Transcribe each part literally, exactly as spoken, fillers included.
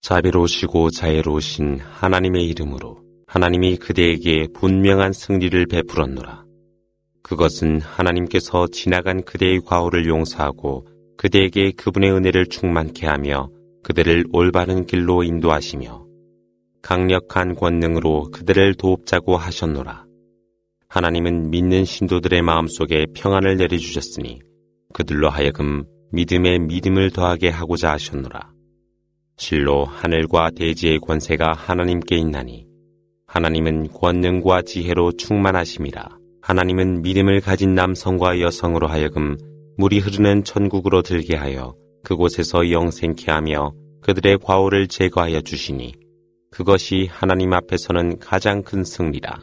자비로우시고 자애로우신 하나님의 이름으로 하나님이 그대에게 분명한 승리를 베풀었노라. 그것은 하나님께서 지나간 그대의 과오를 용서하고 그대에게 그분의 은혜를 충만케 하며 그대를 올바른 길로 인도하시며 강력한 권능으로 그대를 도옵자고 하셨노라. 하나님은 믿는 신도들의 마음속에 평안을 내려주셨으니 그들로 하여금 믿음에 믿음을 더하게 하고자 하셨노라. 실로 하늘과 대지의 권세가 하나님께 있나니 하나님은 권능과 지혜로 충만하심이라. 하나님은 믿음을 가진 남성과 여성으로 하여금 물이 흐르는 천국으로 들게 하여 그곳에서 영생케 하며 그들의 과오를 제거하여 주시니 그것이 하나님 앞에서는 가장 큰 승리라.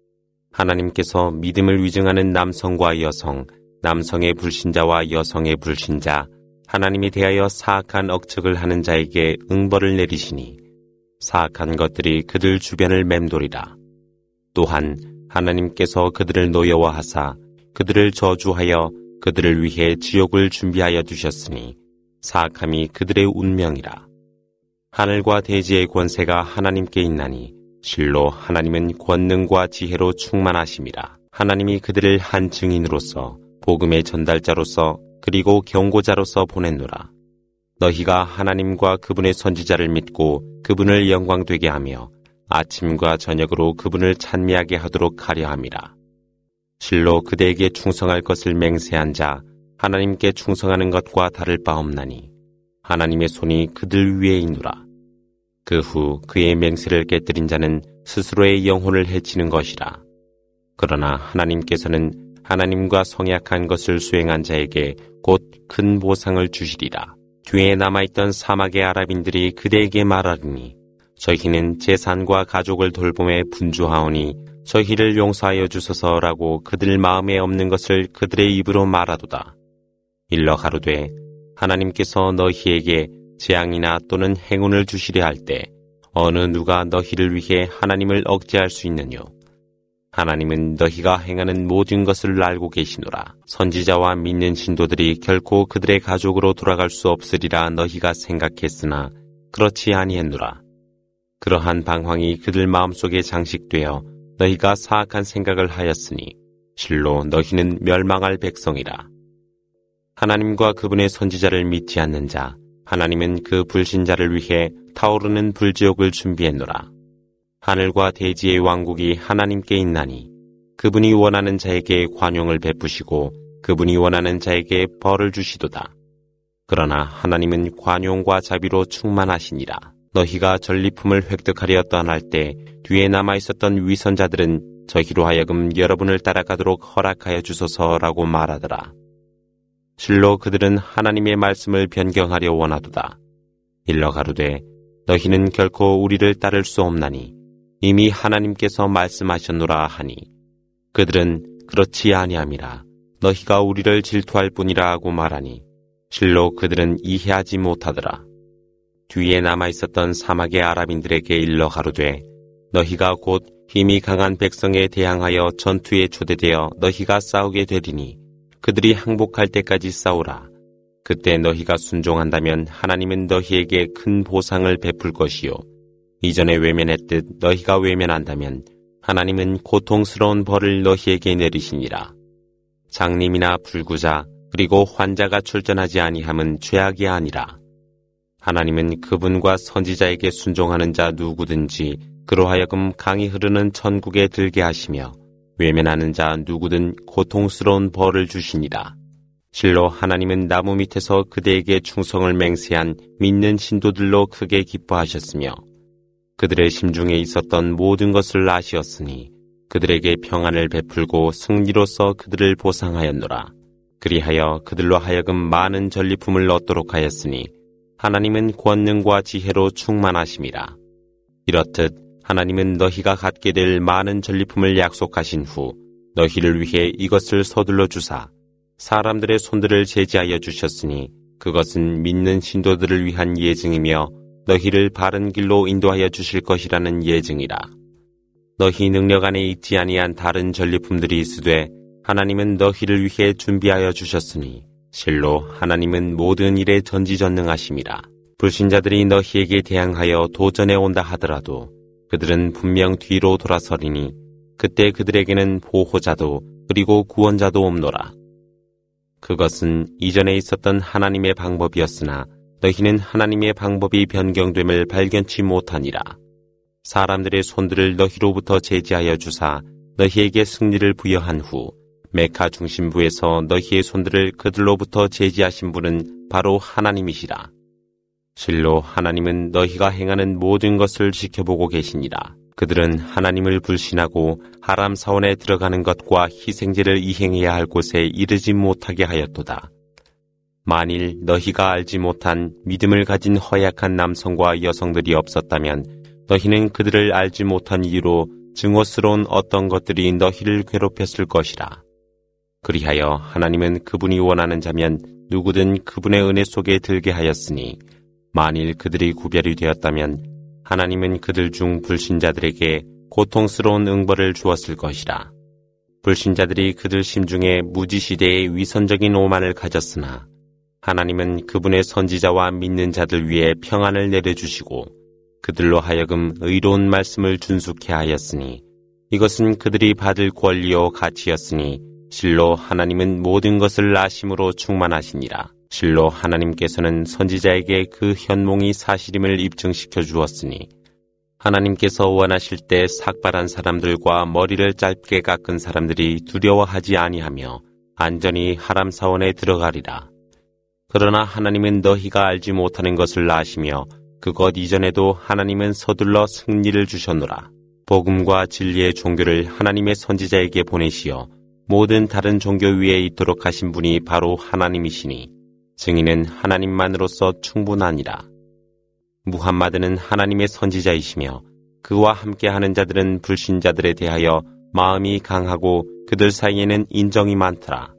하나님께서 믿음을 위증하는 남성과 여성, 남성의 불신자와 여성의 불신자, 하나님에 대하여 사악한 억측을 하는 자에게 응벌을 내리시니 사악한 것들이 그들 주변을 맴돌이라. 또한 하나님께서 그들을 노여워하사 그들을 저주하여 그들을 위해 지옥을 준비하여 두셨으니 사악함이 그들의 운명이라. 하늘과 대지의 권세가 하나님께 있나니 실로 하나님은 권능과 지혜로 충만하심이라. 하나님이 그들을 한 증인으로서 복음의 전달자로서 그리고 경고자로서 보냈노라. 너희가 하나님과 그분의 선지자를 믿고 그분을 영광되게 하며 아침과 저녁으로 그분을 찬미하게 하도록 하려 함이라. 실로 그대에게 충성할 것을 맹세한 자 하나님께 충성하는 것과 다를 바 없나니 하나님의 손이 그들 위에 있노라. 그 후 그의 맹세를 깨뜨린 자는 스스로의 영혼을 해치는 것이라. 그러나 하나님께서는 하나님과 성약한 것을 수행한 자에게 곧 큰 보상을 주시리라. 뒤에 남아있던 사막의 아랍인들이 그대에게 말하리니 저희는 재산과 가족을 돌봄에 분주하오니 저희를 용서하여 주소서라고 그들 마음에 없는 것을 그들의 입으로 말하도다. 일러 가로되 하나님께서 너희에게 재앙이나 또는 행운을 주시려 할 때 어느 누가 너희를 위해 하나님을 억제할 수 있느뇨. 하나님은 너희가 행하는 모든 것을 알고 계시노라. 선지자와 믿는 신도들이 결코 그들의 가족으로 돌아갈 수 없으리라 너희가 생각했으나 그렇지 아니했노라. 그러한 방황이 그들 마음속에 장식되어 너희가 사악한 생각을 하였으니 실로 너희는 멸망할 백성이라. 하나님과 그분의 선지자를 믿지 않는 자 하나님은 그 불신자를 위해 타오르는 불지옥을 준비했노라. 하늘과 대지의 왕국이 하나님께 있나니 그분이 원하는 자에게 관용을 베푸시고 그분이 원하는 자에게 벌을 주시도다. 그러나 하나님은 관용과 자비로 충만하시니라. 너희가 전리품을 획득하려 떠날 때 뒤에 남아있었던 위선자들은 저희로 하여금 여러분을 따라가도록 허락하여 주소서라고 말하더라. 실로 그들은 하나님의 말씀을 변경하려 원하도다. 일러 가로되 너희는 결코 우리를 따를 수 없나니 이미 하나님께서 말씀하셨노라 하니 그들은 그렇지 아니함이라. 너희가 우리를 질투할 뿐이라 하고 말하니 실로 그들은 이해하지 못하더라. 뒤에 남아있었던 사막의 아랍인들에게 일러 가로되 너희가 곧 힘이 강한 백성에 대항하여 전투에 초대되어 너희가 싸우게 되리니 그들이 항복할 때까지 싸우라. 그때 너희가 순종한다면 하나님은 너희에게 큰 보상을 베풀 것이요 이전에 외면했듯 너희가 외면한다면 하나님은 고통스러운 벌을 너희에게 내리시니라. 장님이나 불구자 그리고 환자가 출전하지 아니함은 죄악이 아니라. 하나님은 그분과 선지자에게 순종하는 자 누구든지 그로하여금 강이 흐르는 천국에 들게 하시며 외면하는 자 누구든 고통스러운 벌을 주시니라. 실로 하나님은 나무 밑에서 그대에게 충성을 맹세한 믿는 신도들로 크게 기뻐하셨으며 그들의 심중에 있었던 모든 것을 아시었으니 그들에게 평안을 베풀고 승리로서 그들을 보상하였노라. 그리하여 그들로 하여금 많은 전리품을 얻도록 하였으니 하나님은 권능과 지혜로 충만하심이라. 이렇듯 하나님은 너희가 갖게 될 많은 전리품을 약속하신 후 너희를 위해 이것을 서둘러 주사 사람들의 손들을 제지하여 주셨으니 그것은 믿는 신도들을 위한 예증이며 너희를 바른 길로 인도하여 주실 것이라는 예증이라. 너희 능력 안에 있지 아니한 다른 전리품들이 있으되 하나님은 너희를 위해 준비하여 주셨으니 실로 하나님은 모든 일에 전지전능하심이라. 불신자들이 너희에게 대항하여 도전해 온다 하더라도 그들은 분명 뒤로 돌아서리니 그때 그들에게는 보호자도 그리고 구원자도 없노라. 그것은 이전에 있었던 하나님의 방법이었으나 너희는 하나님의 방법이 변경됨을 발견치 못하니라. 사람들의 손들을 너희로부터 제지하여 주사 너희에게 승리를 부여한 후 메카 중심부에서 너희의 손들을 그들로부터 제지하신 분은 바로 하나님이시라. 실로 하나님은 너희가 행하는 모든 것을 지켜보고 계시니라. 그들은 하나님을 불신하고 하람 사원에 들어가는 것과 희생제를 이행해야 할 곳에 이르지 못하게 하였도다. 만일 너희가 알지 못한 믿음을 가진 허약한 남성과 여성들이 없었다면 너희는 그들을 알지 못한 이유로 증오스러운 어떤 것들이 너희를 괴롭혔을 것이라. 그리하여 하나님은 그분이 원하는 자면 누구든 그분의 은혜 속에 들게 하였으니 만일 그들이 구별이 되었다면 하나님은 그들 중 불신자들에게 고통스러운 응벌을 주었을 것이라. 불신자들이 그들 심중에 무지시대의 위선적인 오만을 가졌으나 하나님은 그분의 선지자와 믿는 자들 위에 평안을 내려주시고 그들로 하여금 의로운 말씀을 준수케 하였으니 이것은 그들이 받을 권리요 가치였으니 실로 하나님은 모든 것을 아심으로 충만하시니라. 실로 하나님께서는 선지자에게 그 현몽이 사실임을 입증시켜 주었으니 하나님께서 원하실 때 삭발한 사람들과 머리를 짧게 깎은 사람들이 두려워하지 아니하며 안전히 하람 사원에 들어가리라. 그러나 하나님은 너희가 알지 못하는 것을 아시며 그것 이전에도 하나님은 서둘러 승리를 주셨노라. 복음과 진리의 종교를 하나님의 선지자에게 보내시어 모든 다른 종교 위에 있도록 하신 분이 바로 하나님이시니 증인은 하나님만으로서 충분하니라. 무함마드는 하나님의 선지자이시며 그와 함께하는 자들은 불신자들에 대하여 마음이 강하고 그들 사이에는 인정이 많더라.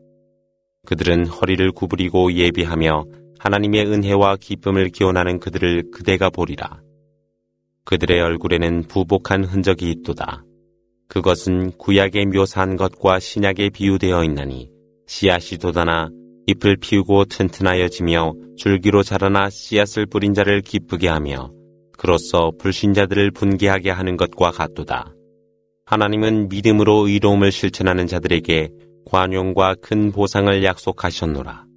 그들은 허리를 구부리고 예비하며 하나님의 은혜와 기쁨을 기원하는 그들을 그대가 보리라. 그들의 얼굴에는 부복한 흔적이 있도다. 그것은 구약에 묘사한 것과 신약에 비유되어 있나니 씨앗이 돋아나 잎을 피우고 튼튼하여지며 줄기로 자라나 씨앗을 뿌린 자를 기쁘게 하며 그로써 불신자들을 분개하게 하는 것과 같도다. 하나님은 믿음으로 의로움을 실천하는 자들에게 관용과 큰 보상을 약속하셨노라.